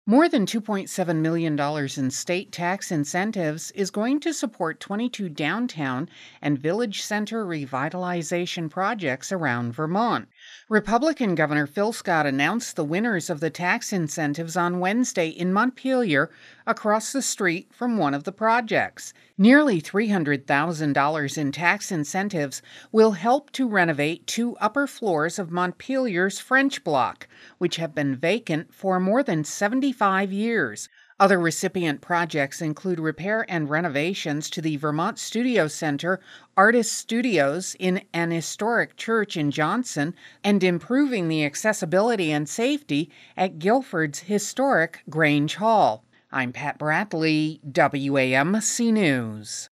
More than $2.7 million in state tax incentives is going to support 22 downtown and village center revitalization projects around Vermont. Republican Governor Phil Scott announced the winners of the tax incentives on Wednesday in Montpelier, across the street from one of the projects. Nearly $300,000 in tax incentives will help to renovate two upper floors of Montpelier's French Block, which have been vacant for more than 75 years. Other recipient projects include repair and renovations to the Vermont Studio Center, Artist Studios in an historic church in Johnson, and improving the accessibility and safety at Guilford's historic Grange Hall. I'm Pat Bradley, WAMC News.